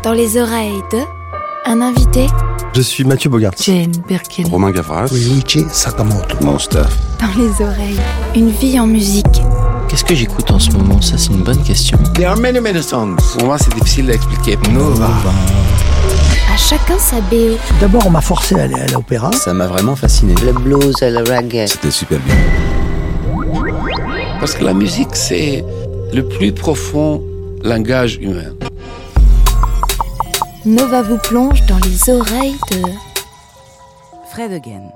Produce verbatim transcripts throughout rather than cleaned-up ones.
Dans les oreilles de un invité. Je suis Mathieu Bogart. Jane Birkin. Romain Gavras. Luigi Sakamoto. Mon stuff. Dans les oreilles, une vie en musique. Qu'est-ce que j'écoute en ce moment? Ça, c'est une bonne question. There are many, many songs. Pour moi, c'est difficile d'expliquer. Nova. À chacun sa B O. D'abord, on m'a forcé à aller à l'opéra. Ça m'a vraiment fasciné. Le blues, le reggae. C'était super bien. Parce que la musique, c'est le plus profond langage humain. Nova vous plonge dans les oreilles de Fred again.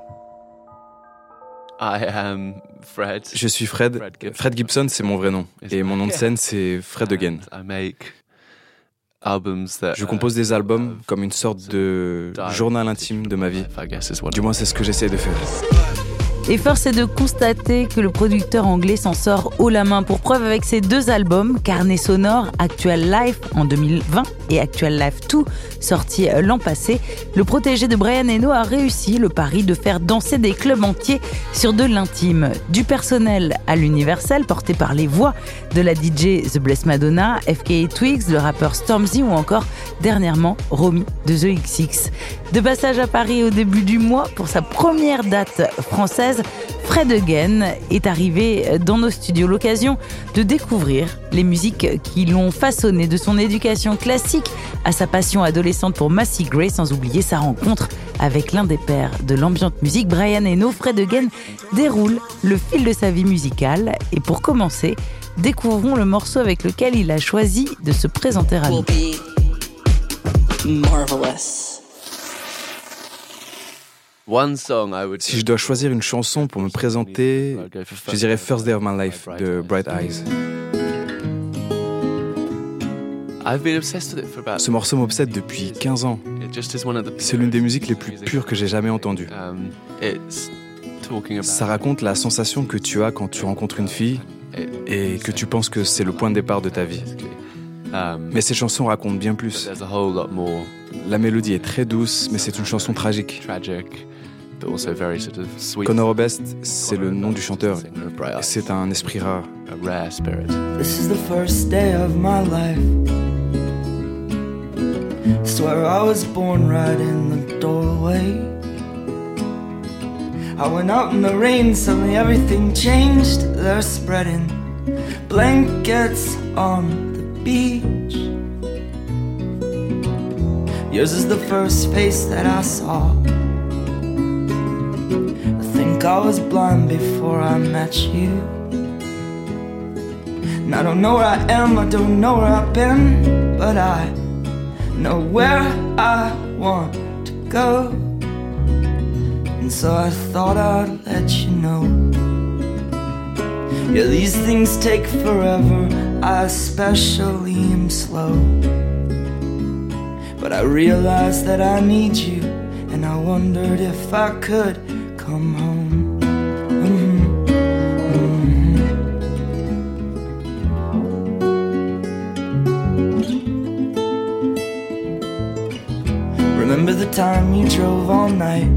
I am Fred. Je suis Fred. Fred Gibson. Fred Gibson, c'est mon vrai nom. Et mon nom de scène, c'est Fred Again. I make albums that, Je compose des albums comme une sorte de journal intime de ma vie. I guess is what Du moins, c'est ce que j'essaie de faire. Et force est de constater que le producteur anglais s'en sort haut la main. Pour preuve avec ses deux albums, Carnet sonore, Actual Life en deux mille vingt et Actual Life deux, sorti l'an passé, le protégé de Brian Eno a réussi le pari de faire danser des clubs entiers sur de l'intime. Du personnel à l'universel, porté par les voix de la D J The Blessed Madonna, F K A Twigs, le rappeur Stormzy ou encore, dernièrement, Romy de The X X. De passage à Paris au début du mois pour sa première date française, Fred Again est arrivé dans nos studios. L'occasion de découvrir les musiques qui l'ont façonné, de son éducation classique à sa passion adolescente pour Macy Gray, sans oublier sa rencontre avec l'un des pères de l'ambiante musique, Brian Eno. Fred Again déroule le fil de sa vie musicale. Et pour commencer, découvrons le morceau avec lequel il a choisi de se présenter à nous. One song I would Si je dois choisir une chanson pour me présenter, je dirais First Day of My Life de Bright Eyes. I've been obsessed with it for about Ce morceau m'obsède depuis quinze ans. It just is one of the C'est l'une des musiques les plus pures que j'ai jamais entendues. Um, it's talking about Ça raconte la sensation que tu as quand tu rencontres une fille et que tu penses que c'est le point de départ de ta vie. Um, Mais cette chanson raconte bien plus. there's a whole lot more La mélodie est très douce, mais c'est une chanson tragique. tragic, but also very sort of sweet. Connor Oberst, c'est le nom du chanteur. Singer of Bright Eyes. C'est un esprit rare. A rare spirit. This is the first day of my life. Swear I was born right in the doorway. I went out in the rain, suddenly everything changed. They're spreading blankets on the beach. Yours is the first face that I saw. I think I was blind before I met you. And I don't know where I am, I don't know where I've been, but I know where I want to go. And so I thought I'd let you know. Yeah, these things take forever, I especially am slow. But I realized that I need you, and I wondered if I could come home. Mm-hmm. Mm-hmm. Remember the time you drove all night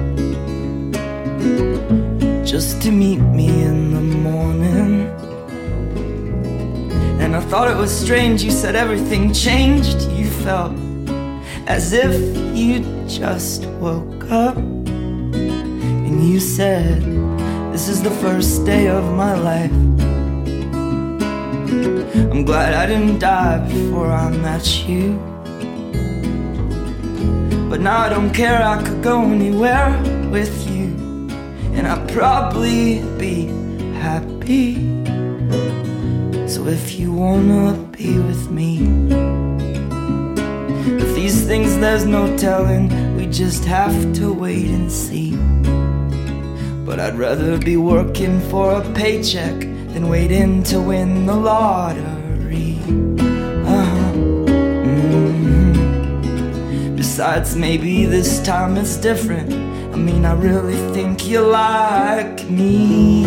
just to meet me in the morning? And I thought it was strange, you said everything changed. You felt as if you just woke up. And you said, this is the first day of my life. I'm glad I didn't die before I met you. But now I don't care, I could go anywhere with you, and I'd probably be happy. So if you wanna be with me, if these things there's no telling, we just have to wait and see. But I'd rather be working for a paycheck than waiting to win the lottery. Uh-huh. Mm-hmm. Besides, maybe this time it's different. I mean, I really think you like me.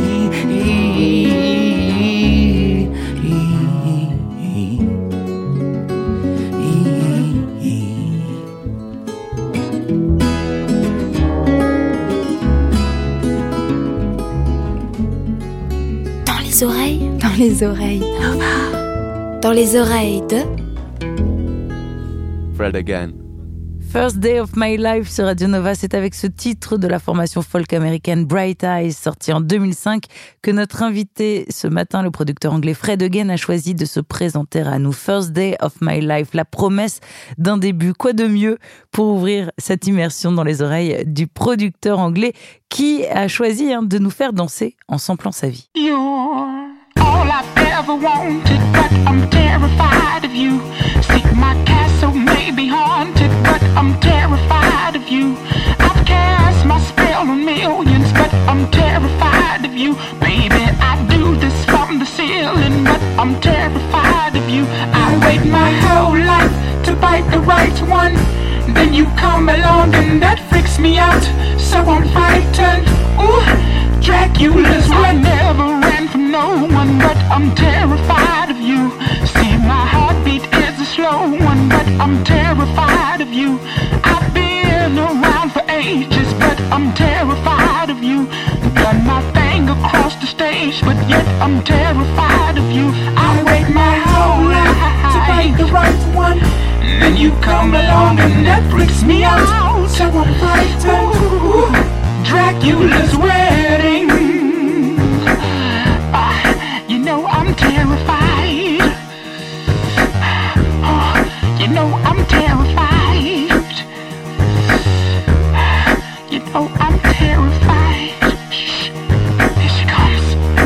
Dans les oreilles, dans les oreilles, Nova. Dans les oreilles de Fred again. First Day of My Life sur Radio Nova, c'est avec ce titre de la formation folk américaine Bright Eyes, sorti en deux mille cinq, que notre invité ce matin, le producteur anglais Fred Again, a choisi de se présenter à nous. First Day of My Life, la promesse d'un début. Quoi de mieux pour ouvrir cette immersion dans les oreilles du producteur anglais qui a choisi hein, de nous faire danser en samplant sa vie. You're all I've ever wanted, but I'm terrified of you. See, my castle may be haunted, but I'm terrified of you. I've cast my spell on millions, but I'm terrified of you. Baby, I do this from the ceiling, but I'm terrified of you. I wait my whole life to bite the right one. Then you come along and that freaks me out. So I'm frightened. Ooh, Dracula's I never ran from no one, but I'm terrified of you. See, my heartbeat is a slow one, but I'm terrified of you. I've been around for ages, but I'm terrified of you. Done my thing across the stage, but yet I'm terrified of you. I wait my whole life to find the right one. Then you come along and that freaks me out. So I'm frightened. Ooh, Dracula's wedding. Uh, you know I'm terrified. Oh, you know I'm terrified. You know I'm terrified. Shh, here she comes.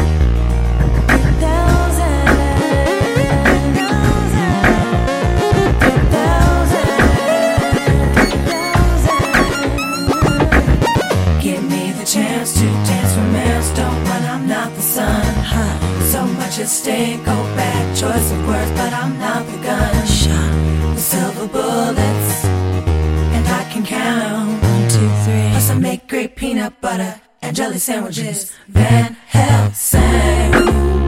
Chance to dance for milestone, but I'm not the sun. Huh. So much at stake, go back. Choice of words, but I'm not the gun. Shot with silver bullets, and I can count one, two, three. Plus I make great peanut butter and jelly sandwiches. Van Helsing.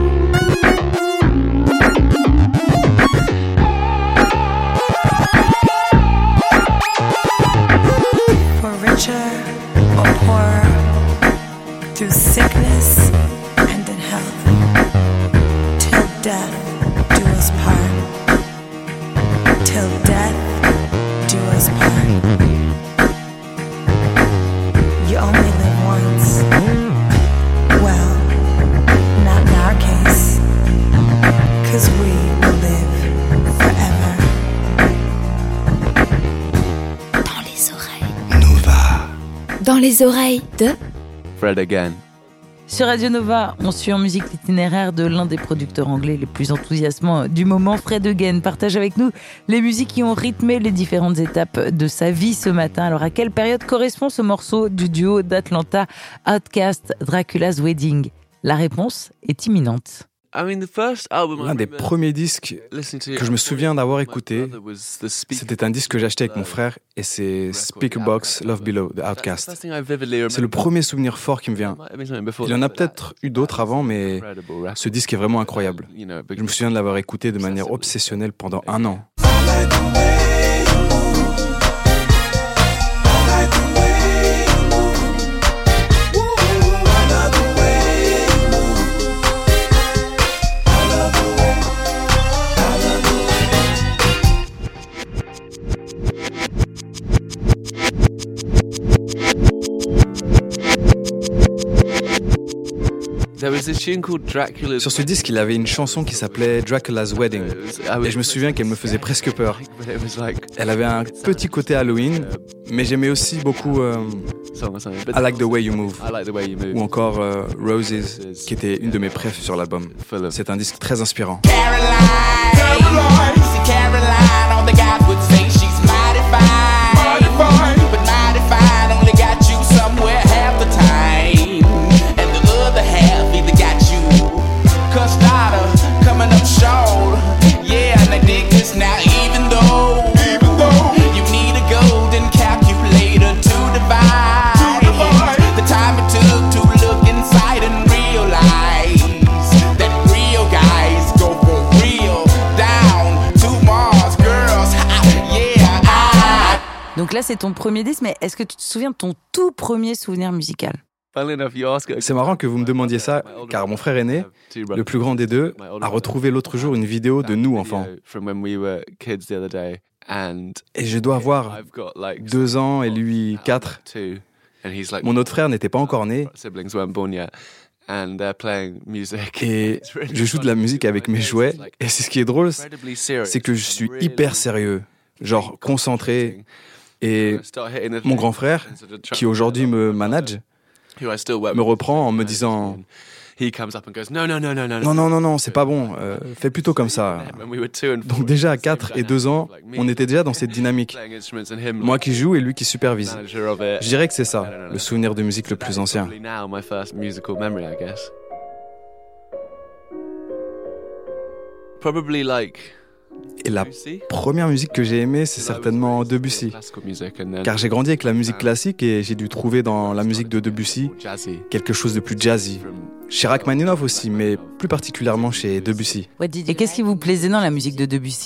For richer or poorer, through sickness and in health, till death do us part, till death do us part. You only live once. Well, not in our case, 'cause we will live forever. Dans les oreilles. Nova. Dans les oreilles de... Fred again. Sur Radio Nova, on suit en musique l'itinéraire de l'un des producteurs anglais les plus enthousiasmants du moment. Fred Again partage avec nous les musiques qui ont rythmé les différentes étapes de sa vie ce matin. Alors à quelle période correspond ce morceau du duo d'Atlanta Outkast, Dracula's Wedding? La réponse est imminente. L'un des premiers disques que je me souviens d'avoir écouté, c'était un disque que j'achetais avec mon frère, et c'est Speakerboxx Love Below de Outkast. C'est le premier souvenir fort qui me vient. Il y en a peut-être eu d'autres avant, mais ce disque est vraiment incroyable. Je me souviens de l'avoir écouté de manière obsessionnelle pendant un an. Sur ce disque, il avait une chanson qui s'appelait Dracula's Wedding. Et je me souviens qu'elle me faisait presque peur. Elle avait un petit côté Halloween, mais j'aimais aussi beaucoup euh, I Like the Way You Move, ou encore euh, Roses, qui était une de mes préfs sur l'album. C'est un disque très inspirant. Caroline, Caroline, Caroline, all the guys would say she's mighty fine, mighty fine, but mighty fine only got you somewhere half the time, and the other half either got you cussed out or coming up short. Yeah, and I dig this now, even though, even though you need a golden calculator to divide, to divide the time it took to look inside and realize that real guys go for real down to Mars, girls. Yeah, I... Donc là, c'est ton premier disque, mais est-ce que tu te souviens de ton tout premier souvenir musical? C'est marrant que vous me demandiez ça, car mon frère aîné, le plus grand des deux, a retrouvé l'autre jour une vidéo de nous enfants. Et je dois avoir deux ans et lui quatre. Mon autre frère n'était pas encore né. Et je joue de la musique avec mes jouets. Et c'est ce qui est drôle, c'est que je suis hyper sérieux, genre concentré. Et mon grand frère, qui aujourd'hui me manage, me reprend en me disant non, non, non, non, c'est pas bon, euh, fais plutôt comme ça. Donc déjà à quatre et deux ans, on était déjà dans cette dynamique. Moi qui joue et lui qui supervise. Je dirais que c'est ça, le souvenir de musique le plus ancien. Et la première musique que j'ai aimée, c'est certainement Debussy. Car j'ai grandi avec la musique classique et j'ai dû trouver dans la musique de Debussy quelque chose de plus jazzy. Chez Rachmaninoff aussi, mais plus particulièrement chez Debussy. Et qu'est-ce qui vous plaisait dans la musique de Debussy ?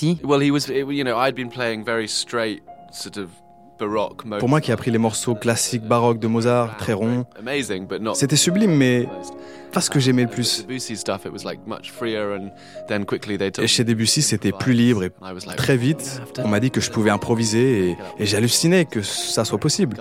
Pour moi qui ai appris les morceaux classiques baroques de Mozart, très ronds, c'était sublime, mais pas ce que j'aimais le plus. Et chez Debussy, c'était plus libre et très vite, on m'a dit que je pouvais improviser et, et j'hallucinais que ça soit possible.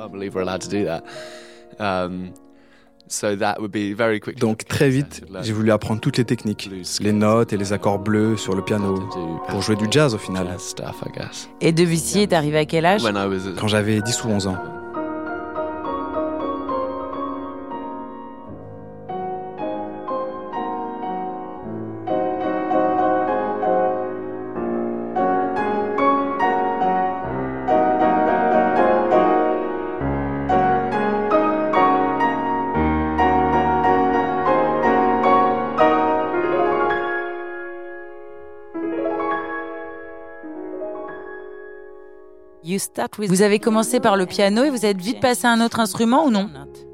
Donc très vite, j'ai voulu apprendre toutes les techniques, les notes et les accords bleus sur le piano, pour jouer du jazz au final. Et Debussy est arrivé à quel âge ? Quand j'avais dix ou onze ans. Vous avez commencé par le piano et vous êtes vite passé à un autre instrument ou non ?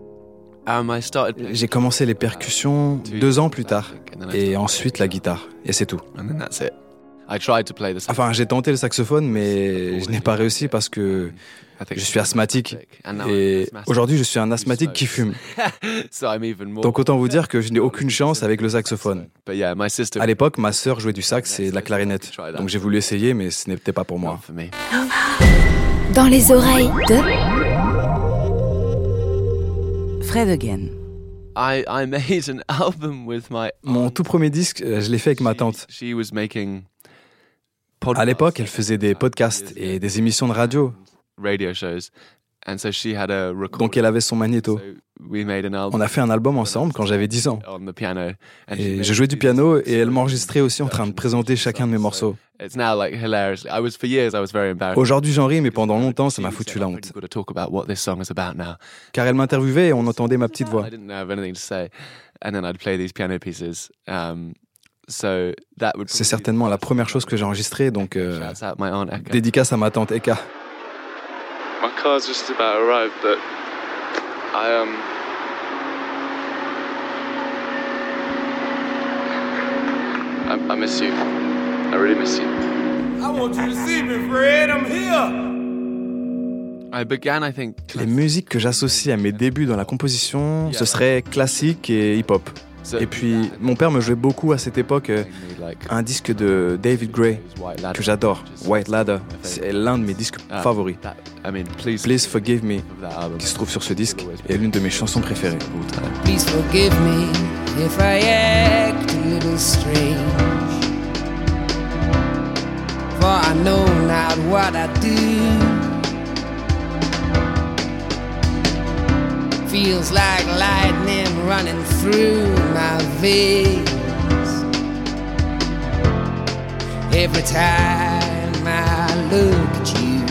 J'ai commencé les percussions deux ans plus tard et ensuite la guitare et c'est tout. Enfin, j'ai tenté le saxophone mais je n'ai pas réussi parce que je suis asthmatique et aujourd'hui je suis un asthmatique qui fume. Donc autant vous dire que je n'ai aucune chance avec le saxophone. À l'époque, ma sœur jouait du sax et de la clarinette. Donc j'ai voulu essayer mais ce n'était pas pour moi. Dans les oreilles de Fred Again. Mon tout premier disque, je l'ai fait avec ma tante. À l'époque, elle faisait des podcasts et des émissions de radio. Donc elle avait son magnéto. On a fait un album ensemble quand j'avais dix ans. Et je jouais du piano et elle m'enregistrait aussi en train de présenter chacun de mes morceaux. Aujourd'hui j'en ris, mais pendant longtemps ça m'a foutu la honte. Car elle m'interviewait et on entendait ma petite voix. C'est certainement la première chose que j'ai enregistrée, donc euh, dédicace à ma tante Eka. My car's just about arrived, but I um I, I miss you. I really miss you. I want you to see me, Fred. I'm here. I began, I think. Les musiques que j'associe à mes débuts dans la composition, ce serait classique et hip-hop. Et puis, mon père me jouait beaucoup à cette époque euh, un disque de David Gray que j'adore, White Ladder. C'est l'un de mes disques favoris. Please Forgive Me, qui se trouve sur ce disque, est l'une de mes chansons préférées. Please forgive me if I act a little strange, for I know not what I do. Feels like lightning running through my veins every time I look at you.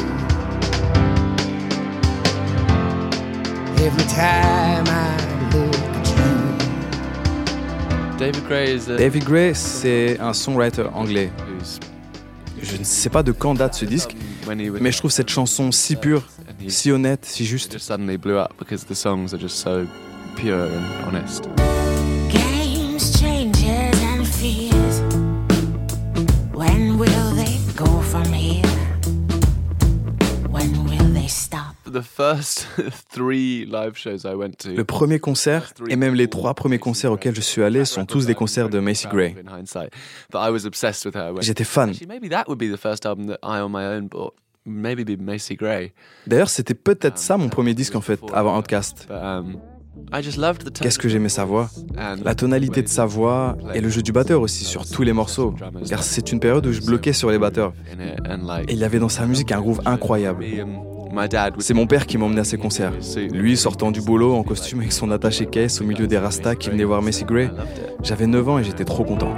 Every time I look at you. David Gray, is a... David Gray, c'est un songwriter anglais. Je ne sais pas de quand date ce disque, mais je trouve cette chanson si pure, si honnête, si juste. Suddenly blew up because the songs are just so pure and honest. Games, changes and fears. When will they go from here? When will they stop? Le premier concert, et même les trois premiers concerts auxquels je suis allé, sont tous des concerts de Macy Gray. J'étais fan. D'ailleurs, c'était peut-être ça mon premier disque en fait, avant Outkast. Qu'est-ce que j'aimais sa voix, la tonalité de sa voix et le jeu du batteur aussi sur tous les morceaux, car c'est une période où je bloquais sur les batteurs. Et il y avait dans sa musique un groove incroyable. C'est mon père qui m'emmenait à ses concerts. Lui sortant du boulot en costume avec son attaché-caisse au milieu des rastas qui venaient voir Macy Gray. J'avais neuf ans et j'étais trop content.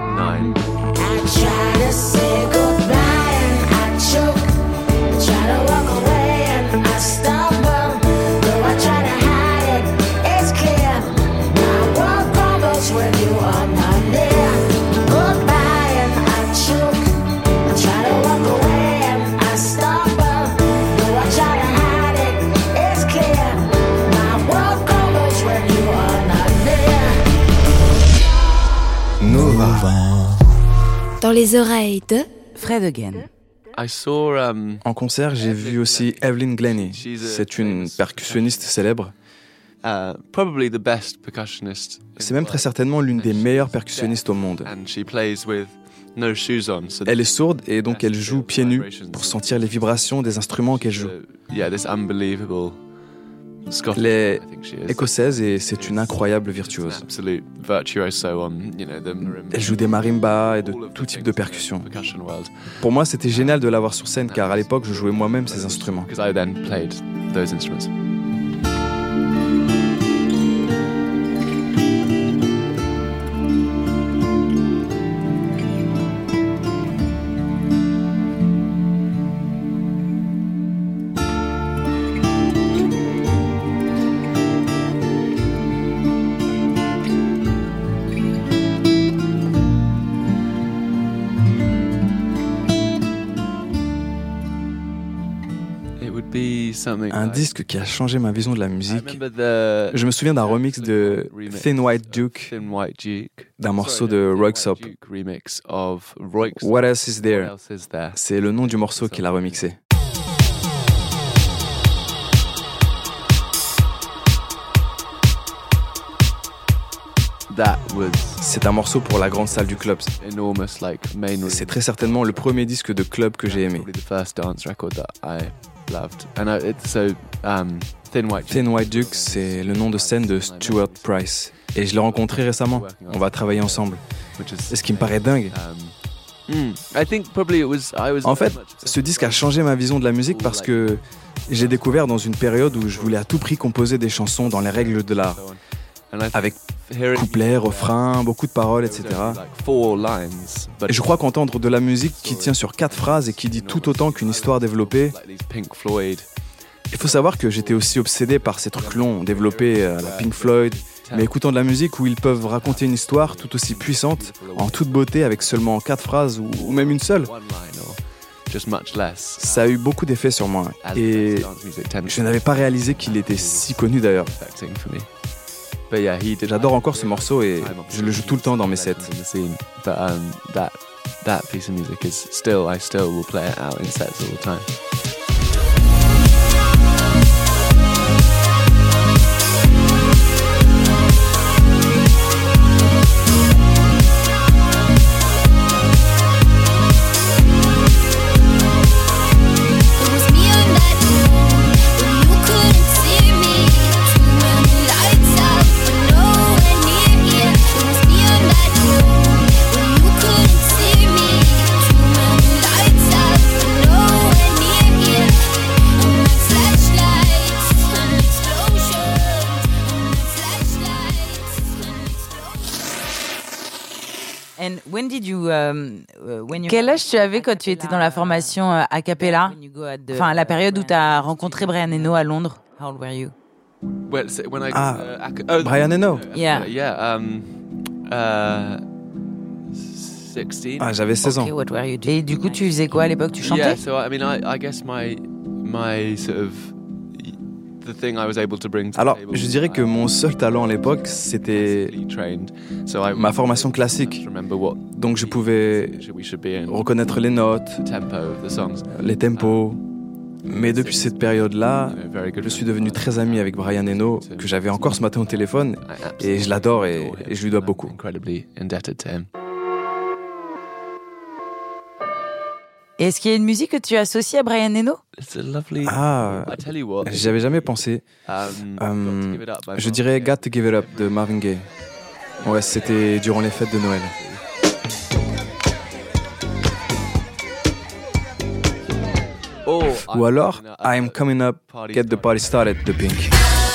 Dans les oreilles de Fred Again. En concert, j'ai vu aussi Evelyn Glennie. C'est une percussionniste célèbre. C'est même très certainement l'une des meilleures percussionnistes au monde. Elle est sourde et donc elle joue pieds nus pour sentir les vibrations des instruments qu'elle joue. Elle est écossaise et c'est une incroyable virtuose. Elle joue des marimbas et de tout type de percussions. Pour moi, c'était génial de la voir sur scène car à l'époque, je jouais moi-même ces instruments. Un disque qui a changé ma vision de la musique. Je me souviens d'un remix de Thin White Duke, d'un morceau de Röyksopp. What Else Is There? C'est le nom du morceau qu'il a remixé. C'est un morceau pour la grande salle du club. C'est très certainement le premier disque de club que j'ai aimé. Thin White Duke, c'est le nom de scène de Stuart Price. Et je l'ai rencontré récemment. On va travailler ensemble. Et ce qui me paraît dingue. En fait, ce disque a changé ma vision de la musique parce que j'ai découvert dans une période où je voulais à tout prix composer des chansons dans les règles de l'art. Avec couplets, refrains, beaucoup de paroles, et cetera. Et je crois qu'entendre de la musique qui tient sur quatre phrases et qui dit tout autant qu'une histoire développée. Il faut savoir que j'étais aussi obsédé par ces trucs longs, développés à la Pink Floyd, mais écoutant de la musique où ils peuvent raconter une histoire tout aussi puissante, en toute beauté, avec seulement quatre phrases ou, ou même une seule. Ça a eu beaucoup d'effet sur moi et je n'avais pas réalisé qu'il était si connu d'ailleurs. J'adore encore ce morceau et je le joue tout le temps dans mes sets. When did you, um, when you... Quel âge tu avais quand tu étais dans la formation euh, a cappella? Enfin, la période où tu as rencontré Brian Eno à Londres. How old were you? Ah, Brian Eno. Yeah. Yeah. Um, uh, sixteen. Ah, j'avais seize ans. Okay, what were you doing? Et du coup, tu faisais quoi à l'époque? Tu chantais? Yeah. So I mean, I, I guess my my sort of Alors, je dirais que mon seul talent à l'époque, c'était ma formation classique. Donc je pouvais reconnaître les notes, les tempos, Mais depuis cette période-là, je suis devenu très ami avec Brian Eno, que j'avais encore ce matin au téléphone, et je l'adore et, et je lui dois beaucoup. Et est-ce qu'il y a une musique que tu associes à Brian Eno? Ah, j'avais jamais pensé. Um, je dirais Got to Give It Up de Marvin Gaye. Ouais, c'était durant les fêtes de Noël. Ou alors I'm Coming Up, Get the Party Started de Pink.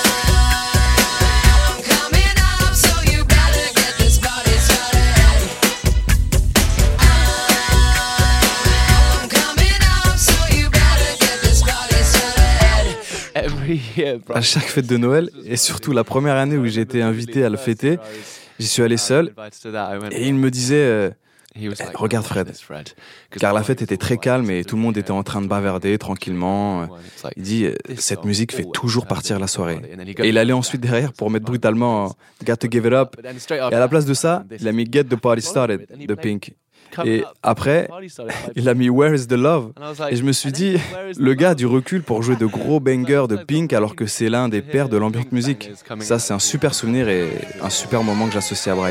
À chaque fête de Noël, et surtout la première année où j'ai été invité à le fêter, j'y suis allé seul, et il me disait euh, eh, « Regarde Fred », car la fête était très calme et tout le monde était en train de bavarder tranquillement. Il dit « Cette musique fait toujours partir la soirée ». Et il allait ensuite derrière pour mettre brutalement « Got to Give It Up », et à la place de ça, il a mis « Get the Party Started » de Pink. Et après, il a mis Where is the Love? Et je me suis dit, le gars a du recul pour jouer de gros bangers de Pink alors que c'est l'un des pères de l'ambient musique. Ça, c'est un super souvenir et un super moment que j'associe à Brian.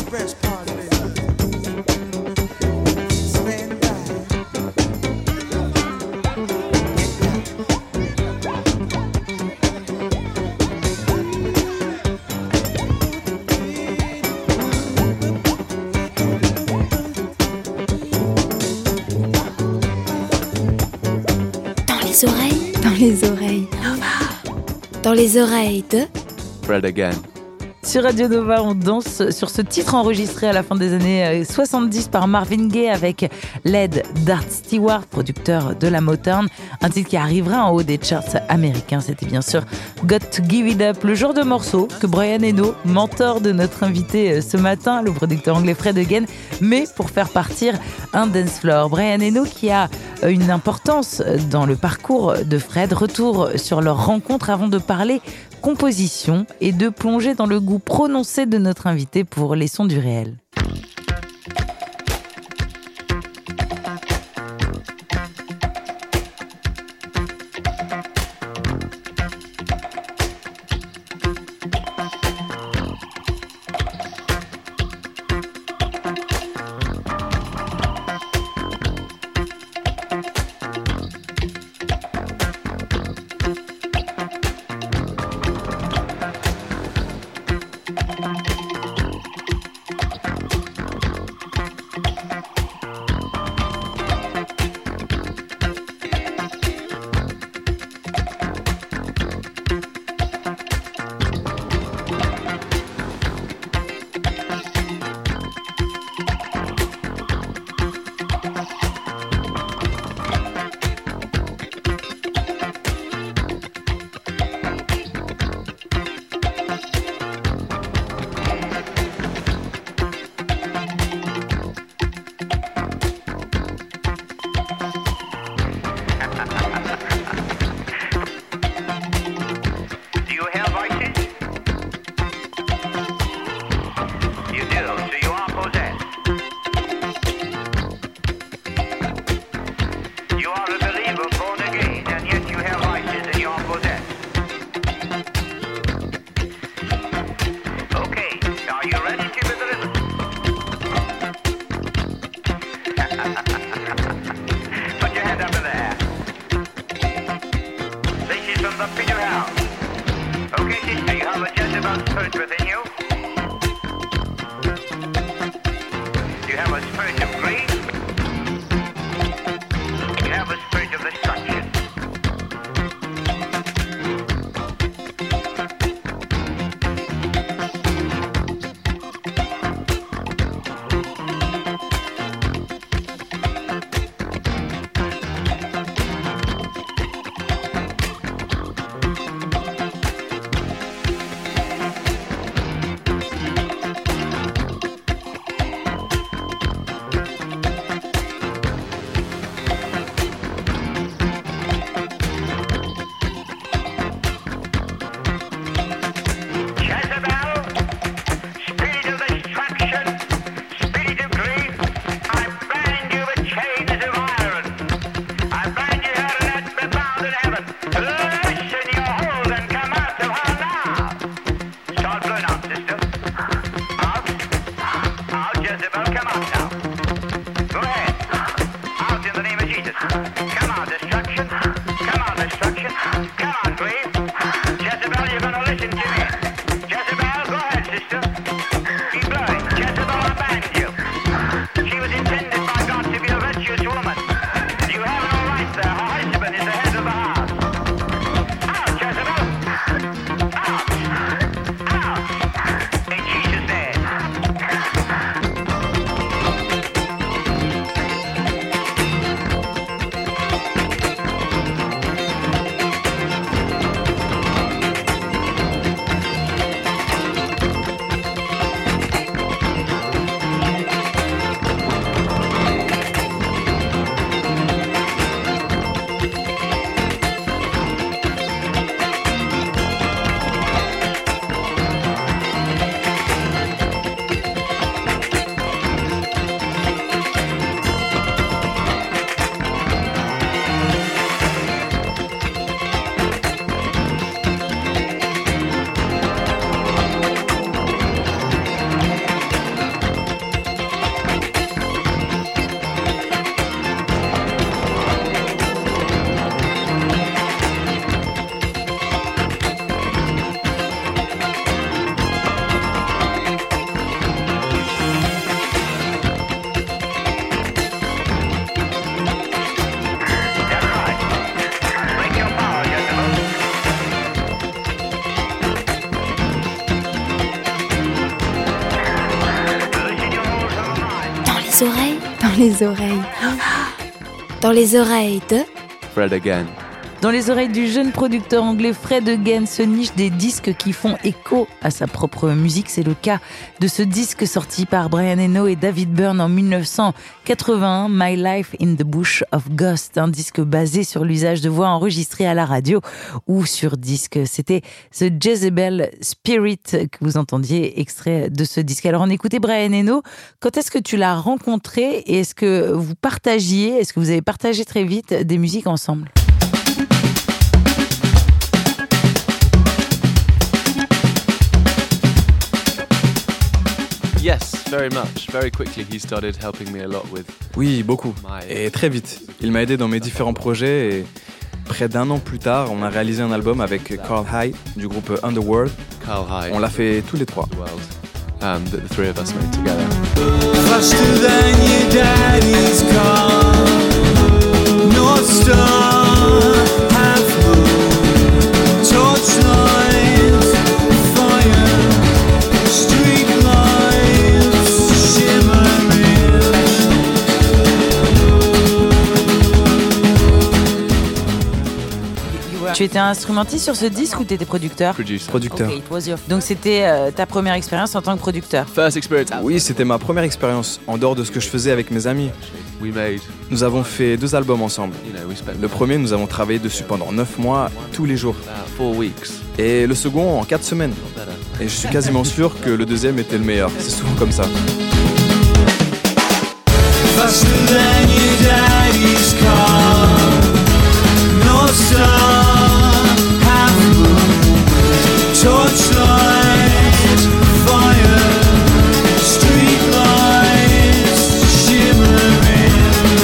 les oreilles, dans les oreilles, dans les oreilles de Fred Again. Sur Radio Nova, on danse sur ce titre enregistré à la fin des années soixante-dix par Marvin Gaye avec l'aide d'Art Stewart, producteur de la Motown. Un titre qui arrivera en haut des charts américains. C'était bien sûr Got to Give It Up, le genre de morceau que Brian Eno, mentor de notre invité ce matin, le producteur anglais Fred Again, met pour faire partir un dance floor. Brian Eno qui a une importance dans le parcours de Fred. Retour sur leur rencontre avant de parler composition et de plonger dans le goût prononcé de notre invité pour les sons du réel. les oreilles, dans les oreilles. Dans les oreilles de Fred Again. Dans les oreilles du jeune producteur anglais Fred Again se nichent des disques qui font écho à sa propre musique. C'est le cas de ce disque sorti par Brian Eno et David Byrne en dix-neuf cent quatre-vingt-un, My Life in the Bush of Ghost, un disque basé sur l'usage de voix enregistrées à la radio ou sur disque. C'était The Jezebel Spirit que vous entendiez, extrait de ce disque. Alors on écoutait Brian Eno. Quand est-ce que tu l'as rencontré et est-ce que vous partagiez, est-ce que vous avez partagé très vite des musiques ensemble ? Yes, very much. Very quickly, he started helping me a lot with. Oui, beaucoup. Et très vite. Il m'a aidé dans mes différents projets et près d'un an plus tard, on a réalisé un album avec Carl High du groupe Underworld. Carl High. On l'a fait tous les trois. Um, that the three of us made together. Faster than your daddy's car, North Star, half moon, torchlight, fire, street lights, shimmering. Tu étais instrumentiste sur ce disque ou tu étais producteur ? Producteur. Okay, it was your... Donc c'était euh, ta première expérience en tant que producteur ? First experience. Oui, c'était ma première expérience, en dehors de ce que je faisais avec mes amis. We made. Nous avons fait deux albums ensemble. You know, we spent Le premier, nous avons travaillé dessus pendant neuf mois, tous les jours. about four weeks. Et le second, en quatre semaines. Et je suis quasiment sûr que le deuxième était le meilleur. C'est souvent comme ça. Faster than your daddy's car, North Star, half moon, torchlight, fire, street lights, shimmering.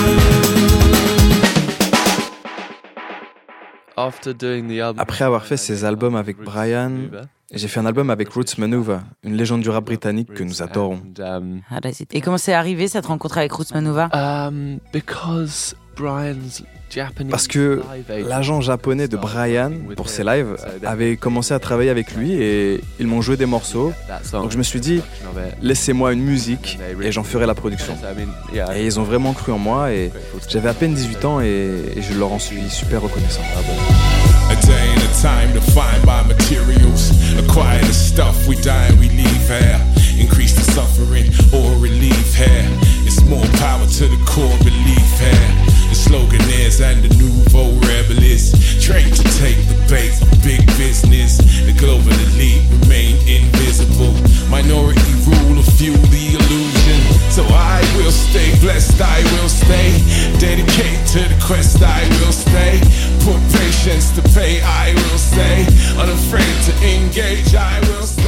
After doing the album. Après avoir fait ces albums avec Brian, j'ai fait un album avec Roots Manuva, une légende du rap britannique que nous adorons. And, um, Et comment c'est arrivé cette rencontre avec Roots Manuva ? um, because Brian's Japanese Parce que live agent l'agent japonais de Brian, pour ses lives, avait commencé à travailler avec lui et ils m'ont joué des morceaux. Donc je me suis dit, laissez-moi une musique et j'en ferai la production. Et ils ont vraiment cru en moi et j'avais à peine dix-huit ans et, et je leur en suis super reconnaissant. A day and a time defined by materials. Acquire the stuff we die and we leave here. Increase the suffering or relieve here. It's more power to the core belief here. The slogan is and the nouveau rebel is trained to take the bait of big business. The global elite remain invisible. Minority rule of fuel the illusion. So I will stay blessed, I will stay dedicated to the quest, I will stay. Put patience to pay, I will stay. Unafraid to engage, I will stay.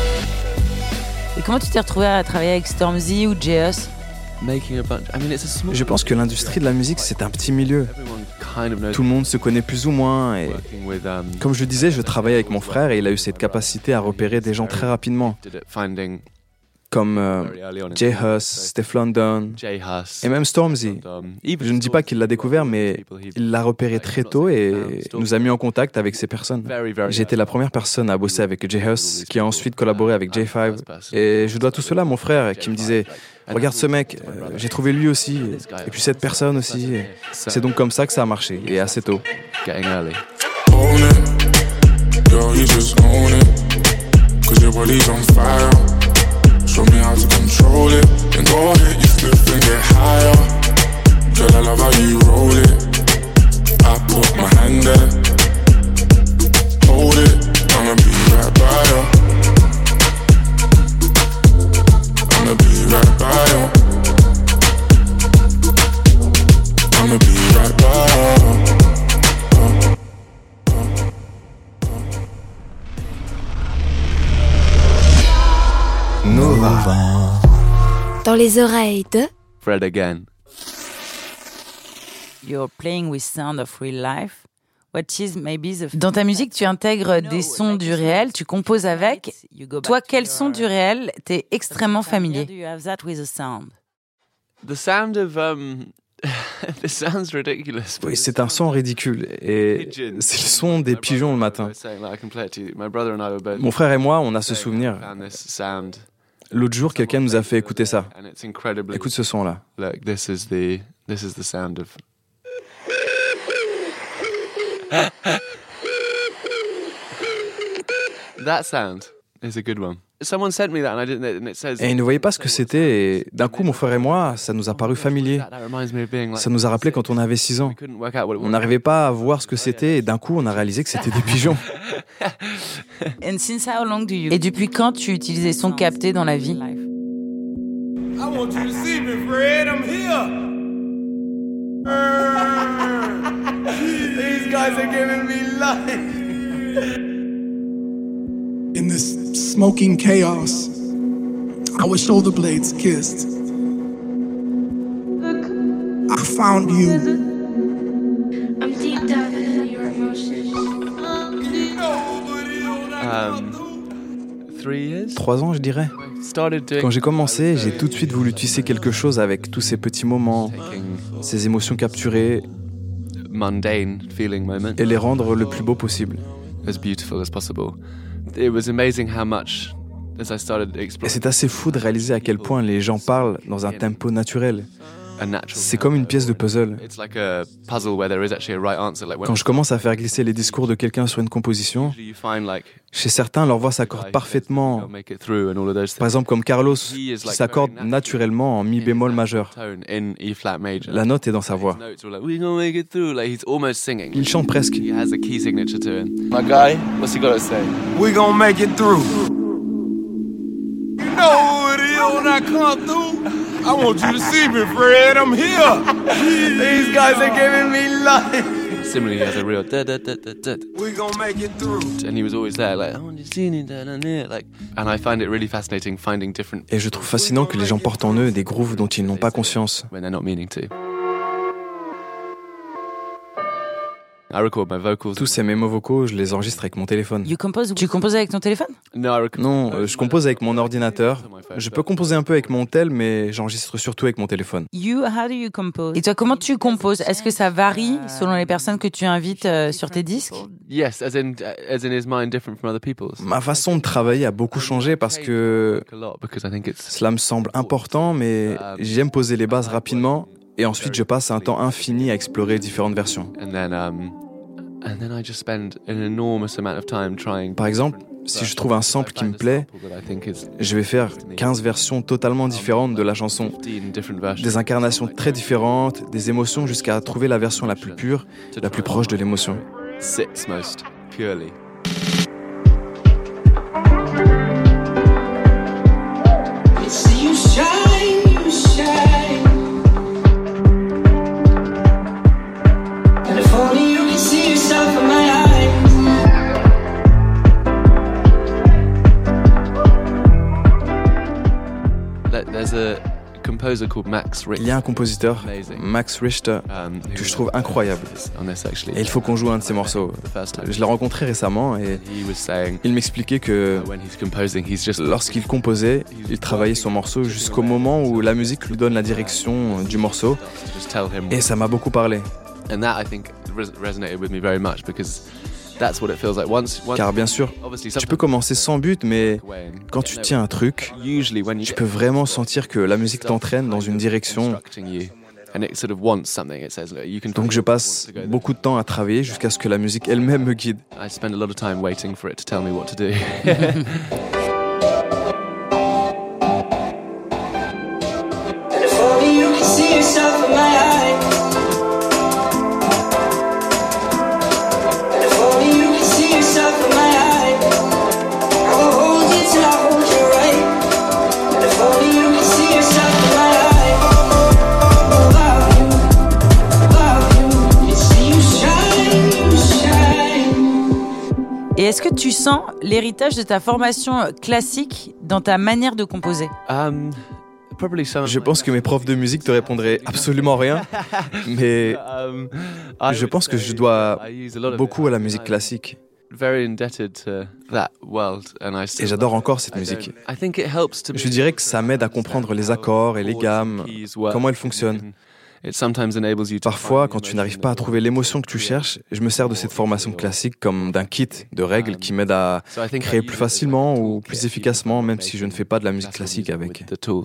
Et comment tu t'es retrouvé à travailler avec Stormzy ou J-Hus ? Je pense que l'industrie de la musique, c'est un petit milieu. Tout le monde se connaît plus ou moins. Et comme je le disais, je travaillais avec mon frère et il a eu cette capacité à repérer des gens très rapidement. Comme euh, J-Hus, Steph London et même Stormzy. Je ne dis pas qu'il l'a découvert, mais il l'a repéré très tôt et nous a mis en contact avec ces personnes. J'ai été la première personne à bosser avec J-Hus, qui a ensuite collaboré avec J five. Et je dois tout cela à mon frère qui me disait « Regarde ce mec, euh, j'ai trouvé lui aussi, et puis cette personne aussi. » C'est donc comme ça que ça a marché, et assez tôt. Own it, girl, you just own it. Cause your body's on fire. Show me how to control it. Then go ahead, you flip and get higher. Girl, I love how you roll it. I put my hand there. Hold it, I'ma be right by you. I'ma be right by you. I'ma be right by you. Nova. Dans les oreilles de Fred Again. You're playing with sound of real life. What is maybe the... Dans ta musique, tu intègres des sons du réel, tu composes avec. Toi, quel son du réel t'es extrêmement familier? The sound of um this sounds ridiculous. Oui, c'est un son ridicule et c'est le son des pigeons le matin. Mon frère et moi, on a ce souvenir. L'autre jour, quelqu'un nous a fait écouter ça. Écoute ce son-là. Look, this is the this is the sound of. That sound is a good one. Someone sent me that and I didn't and it says. Et il ne voyait pas ce que c'était et d'un coup, mon frère et moi, ça nous a paru familier. Ça nous a rappelé quand on avait six ans. On n'arrivait pas à voir ce que c'était et d'un coup, on a réalisé que c'était des pigeons. And since how long do you... Et depuis quand tu utilisais les sons captés dans la vie? I want you to see me, Fred. I'm here. These guys are giving me life. In this smoking chaos, our shoulder blades kissed. I found you. I'm deep diving into your emotions. Um, three years? Trois ans, je dirais. Quand j'ai commencé, j'ai tout de suite voulu tisser quelque chose avec tous ces petits moments, ces émotions capturées, mundane feeling moments, et les rendre le plus beau possible. As beautiful as possible. It was amazing how much, as I started exploring. Et c'est assez fou de réaliser à quel point les gens parlent dans un tempo naturel. C'est comme une pièce de puzzle. Quand je commence à faire glisser les discours de quelqu'un sur une composition, chez certains, leur voix s'accorde parfaitement. Par exemple, comme Carlos, qui s'accorde naturellement en mi bémol majeur. La note est dans sa voix. Il chante presque. My guy, what's he gotta say? We gonna make it through. You know who it is when I come through? I want you to see me, Fred. I'm here. These guys are giving me life. Similarly, he has a real da da da da da. We gonna make it through. And he was always there, like, I want you to see me down here, like. And I find it really fascinating finding different. Et je trouve fascinant que les gens portent en eux des grooves dont ils n'ont pas conscience. When they're not meaning to. I record my vocals. Tous ces mémos vocaux, je les enregistre avec mon téléphone. You compose, tu composes avec ton téléphone? Non, euh, je compose avec mon ordinateur. Je peux composer un peu avec mon tel, mais j'enregistre surtout avec mon téléphone. You, how do you compose? Et toi, comment tu composes? Est-ce que ça varie selon les personnes que tu invites euh, sur tes disques? Yes, as in, as in is mine different from other people's? Ma façon de travailler a beaucoup changé parce que cela me semble important, mais j'aime poser les bases rapidement. Et ensuite, je passe un temps infini à explorer différentes versions. Par exemple, si je trouve un sample qui me plaît, je vais faire quinze versions totalement différentes de la chanson. Des incarnations très différentes, des émotions jusqu'à trouver la version la plus pure, la plus proche de l'émotion. Sits most purely. Il y a un compositeur, Max Richter, que je trouve incroyable. Et il faut qu'on joue un de ses morceaux. Je l'ai rencontré récemment et il m'expliquait que lorsqu'il composait, il travaillait son morceau jusqu'au moment où la musique lui donne la direction du morceau. Et ça m'a beaucoup parlé. Car bien sûr, tu peux commencer sans but, mais quand tu tiens un truc, tu peux vraiment sentir que la musique t'entraîne dans une direction. Donc je passe beaucoup de temps à travailler jusqu'à ce que la musique elle-même me guide. Et est-ce que tu sens l'héritage de ta formation classique dans ta manière de composer? um, Je pense que mes profs de musique te répondraient absolument rien, mais je pense que je dois beaucoup à la musique classique. Et j'adore encore cette musique. Je dirais que ça m'aide à comprendre les accords et les gammes, comment elles fonctionnent. Parfois, quand tu n'arrives pas à trouver l'émotion que tu cherches, je me sers de cette formation classique comme d'un kit de règles qui m'aide à créer plus facilement ou plus efficacement, même si je ne fais pas de la musique classique avec.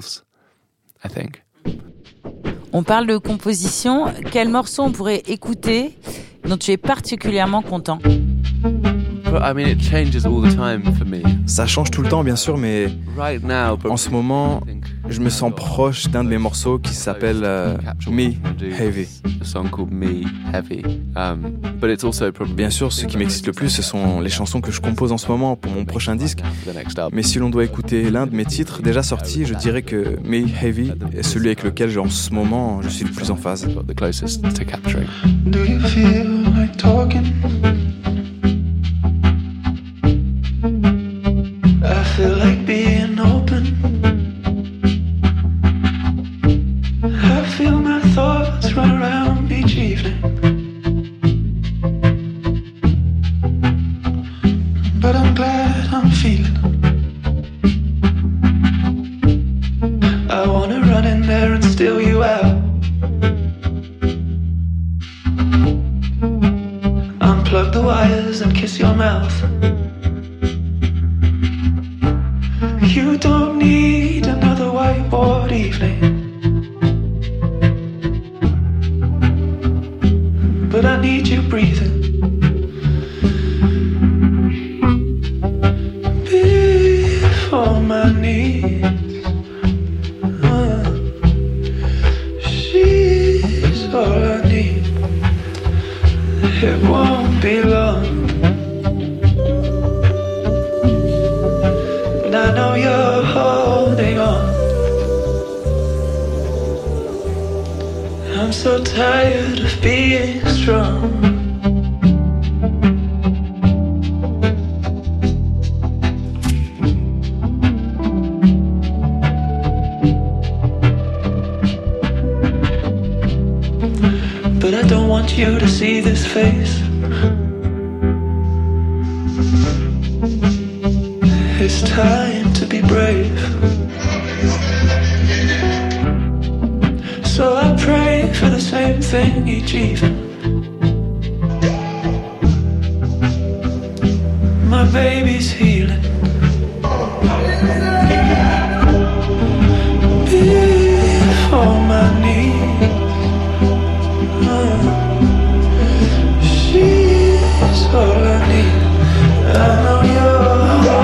On parle de composition. Quel morceau on pourrait écouter dont tu es particulièrement content ? I mean, it changes all the time for me. Ça change tout le temps, bien sûr, mais right now, en ce moment, je me sens proche d'un de mes morceaux qui s'appelle euh, Me Heavy. A song called Me Heavy. Um, but it's also probably bien sûr, ce qui m'excite le plus, ce sont les chansons que je compose en ce moment pour mon prochain disque. Mais si l'on doit écouter l'un de mes titres déjà sortis, je dirais que Me Heavy est celui avec lequel, en ce moment, je suis le plus en phase. The closest to capturing. Do you feel like talking? I feel like being open. I feel my thoughts run around each evening. But I'm glad I'm feeling. I wanna run in there and steal you out. Unplug the wires and kiss your mouth. You don't need another whiteboard evening, but I need you breathing before my knees. Uh, she's all I need. It won't be long. I know you're holding on. I'm so tired of being strong. But I don't want you to see this face. It's time to be brave. So I pray for the same thing each evening. My baby's healing. Before my knees. Uh, she's all I need. I know you're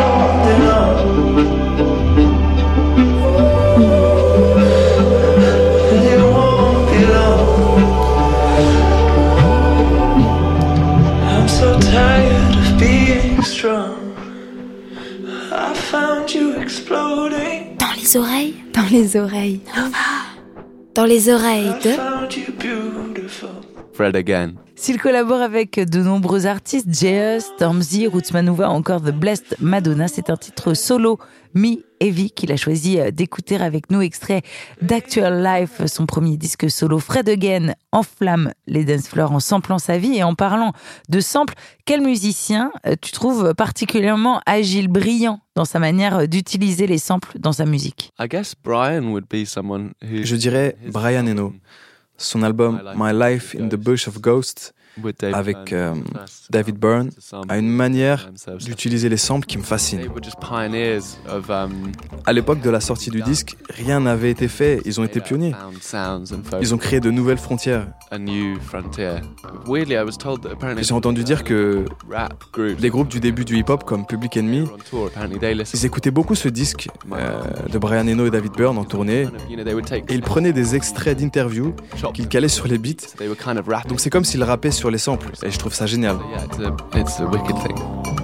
dans les oreilles, dans les oreilles, dans les oreilles de Fred again. S'il collabore avec de nombreux artistes, J S, Stormzy, Roots Manuva, encore The Blessed Madonna, c'est un titre solo, Me Heavy, qu'il a choisi d'écouter avec nous, extrait d'Actual Life, son premier disque solo. Fred Again enflamme les dance floors en samplant sa vie. Et en parlant de sample, quel musicien tu trouves particulièrement agile, brillant dans sa manière d'utiliser les samples dans sa musique? I guess Brian would be someone who... Je dirais Brian Eno. Son album My Life in the Bush of Ghosts avec euh, David Byrne a une manière d'utiliser les samples qui me fascine. À l'époque de la sortie du disque, rien n'avait été fait, ils ont été pionniers. Ils ont créé de nouvelles frontières. J'ai entendu dire que des groupes du début du hip-hop comme Public Enemy, ils écoutaient beaucoup ce disque euh, de Brian Eno et David Byrne en tournée, et ils prenaient des extraits d'interviews qu'ils calaient sur les beats. Donc c'est comme s'ils rappaient sur les samples, et je trouve ça génial. It's a wicked thing.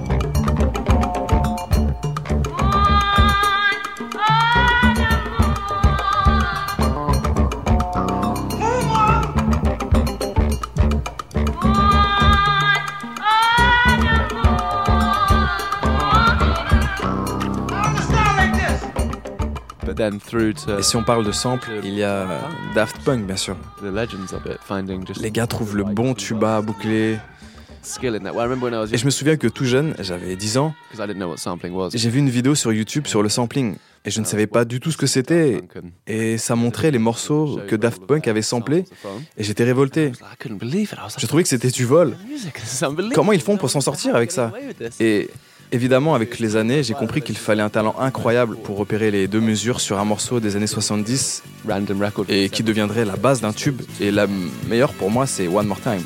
Et si on parle de samples, il y a Daft Punk, bien sûr. Les gars trouvent le bon tuba à boucler, Et je me souviens que tout jeune, j'avais dix ans, j'ai vu une vidéo sur YouTube sur le sampling. Et je ne savais pas du tout ce que c'était. Et ça montrait les morceaux que Daft Punk avait samplés. Et j'étais révolté. Je trouvais que c'était du vol. Comment ils font pour s'en sortir avec ça? Et évidemment, avec les années, j'ai compris qu'il fallait un talent incroyable pour repérer les deux mesures sur un morceau des années soixante-dix et qui deviendrait la base d'un tube. Et la meilleure pour moi, c'est One More Time.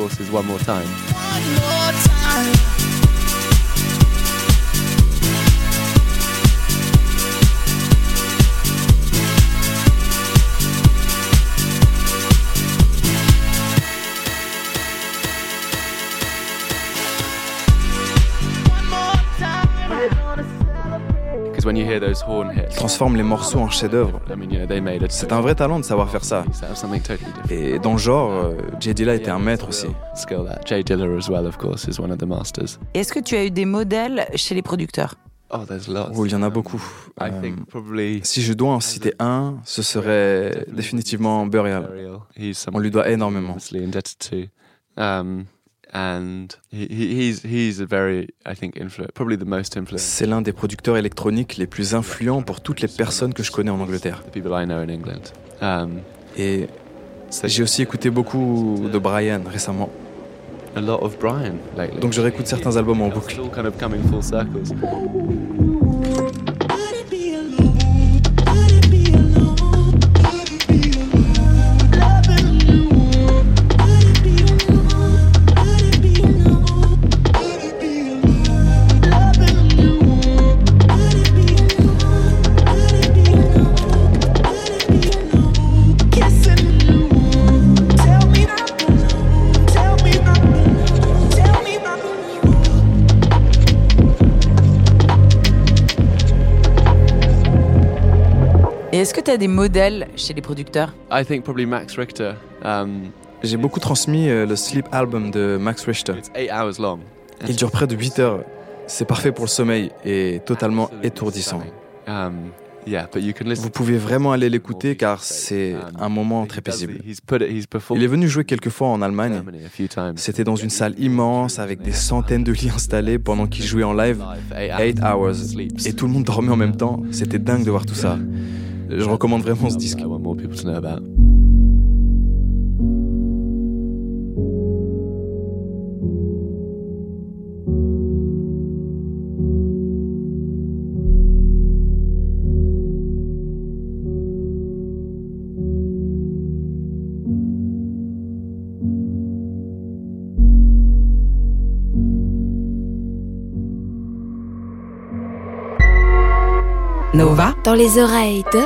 When you hear those horn hits, transforme les morceaux en chefs-d'œuvre. C'est un vrai talent de savoir faire ça. Et dans le genre, Jay Dilla était un maître aussi. Jay Dilla as well, of course, is one of the masters. Est-ce que tu as eu des modèles chez les producteurs? Oh, there's lots. Oh, il y en a beaucoup. I euh, think probably si je dois en citer un, ce serait définitivement Burial. On lui doit énormément. Um, And he, he's, he's a very, I think, influ- probably the most influential. C'est l'un des producteurs électroniques les plus influents pour toutes les personnes que je connais en Angleterre. The people I know in England. Um, Et j'ai aussi écouté beaucoup de Brian récemment. A lot of Brian lately. Donc je réécoute certains albums en boucle. All kind of coming full circles. Et est-ce que tu as des modèles chez les producteurs? I think probably Max Richter. Um, J'ai beaucoup transmis euh, le Sleep Album de Max Richter. It's eight hours long. Il dure près de huit heures. C'est parfait pour le sommeil et totalement étourdissant. Um, yeah, but you can listen. Vous pouvez vraiment aller l'écouter car c'est un moment très paisible. Il est venu jouer quelques fois en Allemagne. C'était dans une salle immense avec des centaines de lits installés pendant qu'il jouait en live eight hours. Et tout le monde dormait en même temps. C'était dingue de voir tout ça. Je recommande vraiment ce disque. Nova dans les oreilles de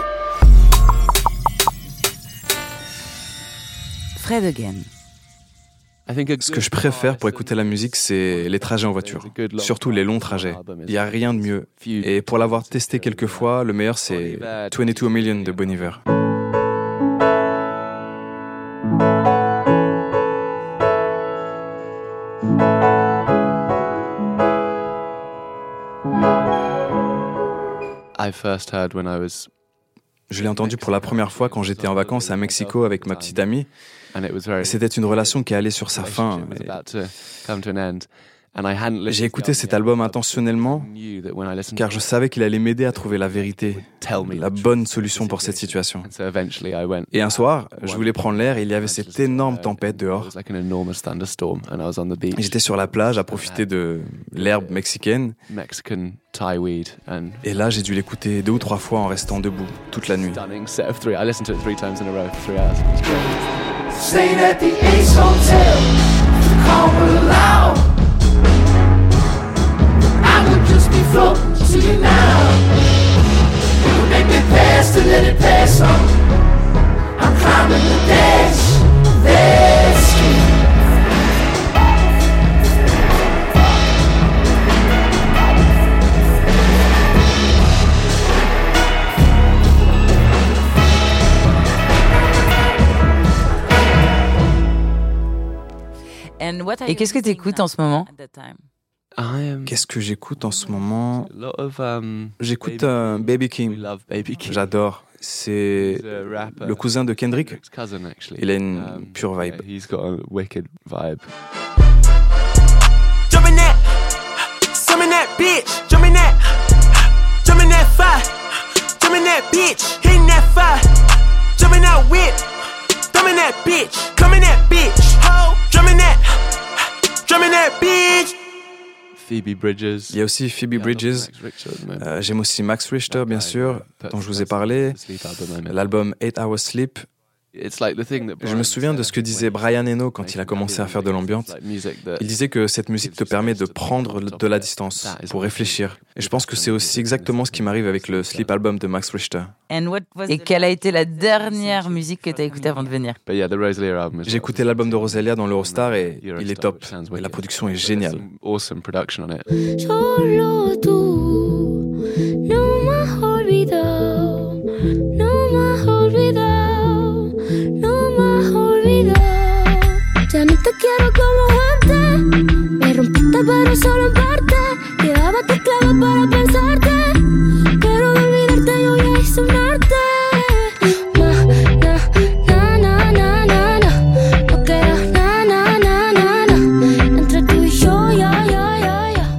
Fred again. Ce que je préfère pour écouter la musique, c'est les trajets en voiture, surtout les longs trajets. Il n'y a rien de mieux. Et pour l'avoir testé quelques fois, le meilleur c'est twenty-two million de Bon Iver. I first heard when I was... Je l'ai entendu pour la première fois quand j'étais en vacances à Mexico avec ma petite amie. C'était une relation qui allait sur sa fin. J'ai écouté cet album intentionnellement car je savais qu'il allait m'aider à trouver la vérité, la bonne solution pour cette situation. Et un soir, je voulais prendre l'air et il y avait cette énorme tempête dehors. J'étais sur la plage à profiter de l'herbe mexicaine. Et là, j'ai dû l'écouter deux ou trois fois en restant debout toute la nuit. Staying at the Ace Hotel, calm loud. I would just be floating to you now. It would make me pass to let it pass on. I'm climbing the dash, that street. Et qu'est-ce que tu écoutes en ce moment? Qu'est-ce que j'écoute en ce moment? J'écoute euh, Baby King. J'adore. C'est le cousin de Kendrick. Il a une pure vibe. bitch. Jump in that, jump in that fire. Jump in that bitch, hitting that fire. Jump in that whip, jump in that bitch. Come in that bitch, ho. Jump in that, jump in that bitch. Phoebe Bridges. Il y a aussi Phoebe Bridges. Euh, j'aime aussi Max Richter, bien sûr, dont je vous ai parlé. L'album eight hours Sleep. Je me souviens de ce que disait Brian Eno quand il a commencé à faire de l'ambiance. Il disait que cette musique te permet de prendre de la distance pour réfléchir. Et je pense que c'est aussi exactement ce qui m'arrive avec le Sleep album de Max Richter. Et quelle a été la dernière musique que tu as écoutée avant de venir? J'ai écouté l'album de Rosalia dans l'Eurostar et il est top. Et la production est géniale. Ya ni te quiero como antes. Me rompiste pero solo en parte. Quedaba tus claves para pensarte. Pero de olvidarte yo ya hice un arte. Na, na, na, na, na, na. No queda na, na, na, na, na. Entre tú y yo, ya, ya, ya, ya.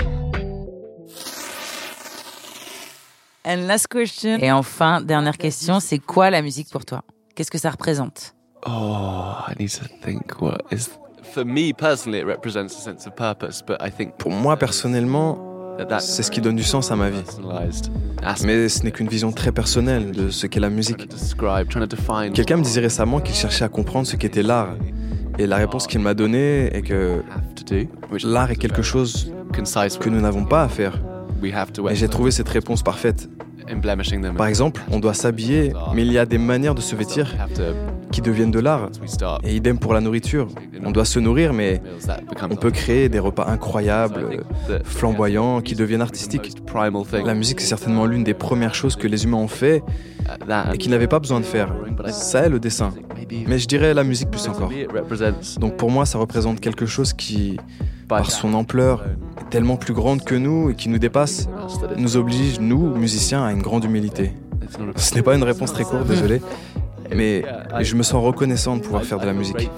And last question. Et enfin, dernière question, c'est quoi la musique pour toi? Qu'est-ce que ça représente? Oh, I need to think what is. For me personally, it represents a sense of purpose, but I think. Pour moi personnellement, c'est ce qui donne du sens à ma vie. Mais ce n'est qu'une vision très personnelle de ce qu'est la musique. Quelqu'un me disait récemment qu'il cherchait à comprendre ce qu'était l'art. Et la réponse qu'il m'a donnée est que l'art est quelque chose que nous n'avons pas à faire. Et j'ai trouvé cette réponse parfaite. Par exemple, on doit s'habiller, mais il y a des manières de se vêtir qui deviennent de l'art. Et idem pour la nourriture. On doit se nourrir, mais on peut créer des repas incroyables, flamboyants, qui deviennent artistiques. La musique, c'est certainement l'une des premières choses que les humains ont fait et qu'ils n'avaient pas besoin de faire. Ça est le dessin. Mais je dirais la musique plus encore. Donc pour moi, ça représente quelque chose qui, par son ampleur, est tellement plus grande que nous et qui nous dépasse, nous oblige, nous, musiciens, à une grande humilité. Ce n'est pas une réponse très courte, désolé, mais je me sens reconnaissant de pouvoir faire de la musique.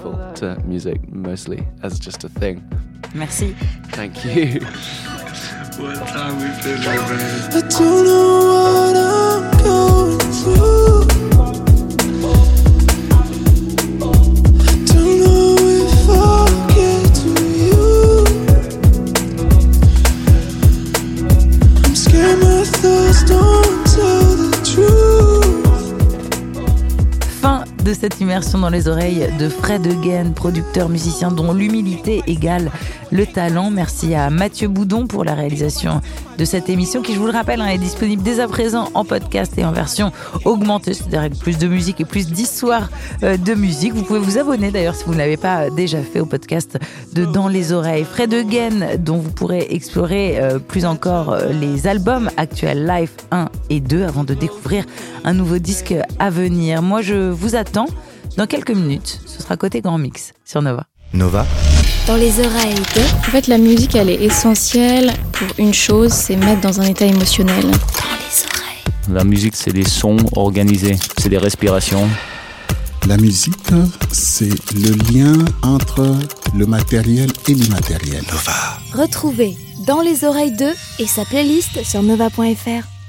Merci. Thank you. What time we been living? I don't know what I'm going through. I don't know if I'll get to you. I'm scared my thoughts don't tell the truth. Fin de cette immersion dans les oreilles de Fred Again, producteur musicien dont l'humilité égale le talent. Merci à Mathieu Boudon pour la réalisation de cette émission qui, je vous le rappelle, hein, est disponible dès à présent en podcast et en version augmentée, c'est-à-dire avec plus de musique et plus d'histoires euh, de musique. Vous pouvez vous abonner d'ailleurs si vous ne l'avez pas déjà fait au podcast de Dans les oreilles. Fred Again, dont vous pourrez explorer euh, plus encore euh, les albums actuels Life un et deux avant de découvrir un nouveau disque à venir. Moi, je vous attends dans quelques minutes. Ce sera côté Grand Mix sur Nova. Nova. Dans les oreilles de... En fait, la musique, elle est essentielle pour une chose, c'est mettre dans un état émotionnel. Dans les oreilles. La musique, c'est des sons organisés, c'est des respirations. La musique, c'est le lien entre le matériel et l'immatériel. Nova. Retrouvez Dans les oreilles de et sa playlist sur nova point f r.